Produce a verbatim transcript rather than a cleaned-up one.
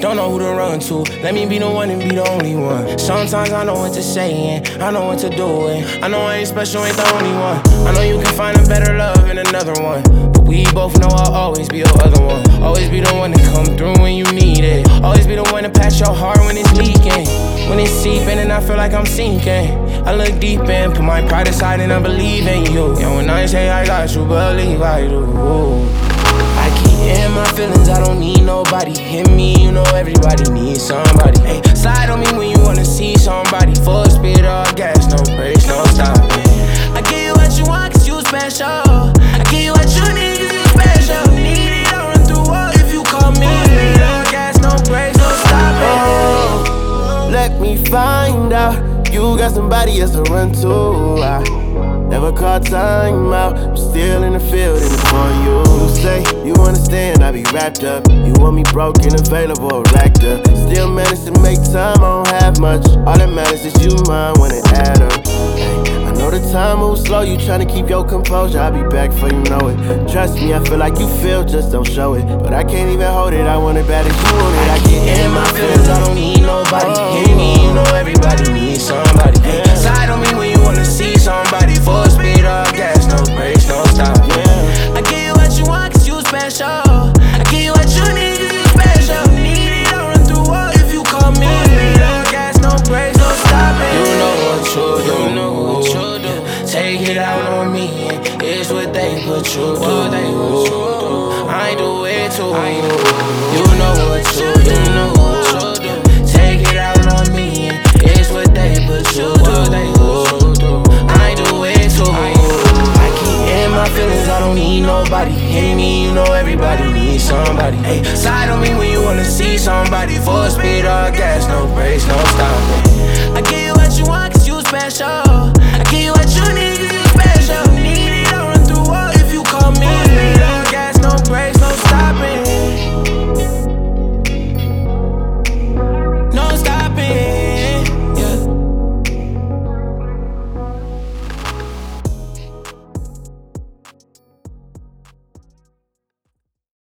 don't know who to run to. Let me be the one and be the only one. Sometimes I know what to say and I know what to do, and I know I ain't special, ain't the only one. I know you can find a better love in another one, but we both know I'll always be your other one. Always be the one to come through when you need it. Always be the one to patch your heart when it's leaking, when it's seeping and I feel like I'm sinking. I look deep in, put my pride aside and I believe in you. And when I say I got you, believe I do. I keep in my feelings, I don't need nobody. Hit me, you know everybody needs somebody. Hey, slide on me when you wanna see somebody. Full speed or gas, no brakes, no stopping. I give you what you want cause you special. I give you what you need cause you special. Need it, I'll run through all if you call me. No gas, no brakes, no stopping. Oh, let me find out you got somebody else to run to. I never caught time out, I'm still in the field in the for you. You say you understand, I be wrapped up. You want me broken, available, racked up. Still manage to make time, I don't have much. All that matters is you mine when it add up. Hey, I know the time moves slow, you tryna keep your composure. I'll be back before you know it. Trust me, I feel like you feel, just don't show it. But I can't even hold it, I want it bad as you want it. I get in my feelings, I don't need nobody. Hear me, you know everybody needs somebody. Hey, slide on me when you wanna see somebody. Full speed or gas, no brakes, no stop. I give you what you want cause you special. I give you what you need cause you special. Need it, I'll run through all if you call me. No gas, no brakes, no stopping. You know what you do, you know what you do. Take it out on me, and it's what they put you through. I do it too. You know what you do, you know what you do. Take it out on me, and it's what they put you through. I do it too. I keep in my feelings, I don't need nobody. Hear me, you know everybody needs somebody. Hey, slide on me when you wanna see somebody. Full speed or gas, no brakes, no stopping. I give you what you want cause you special. I give you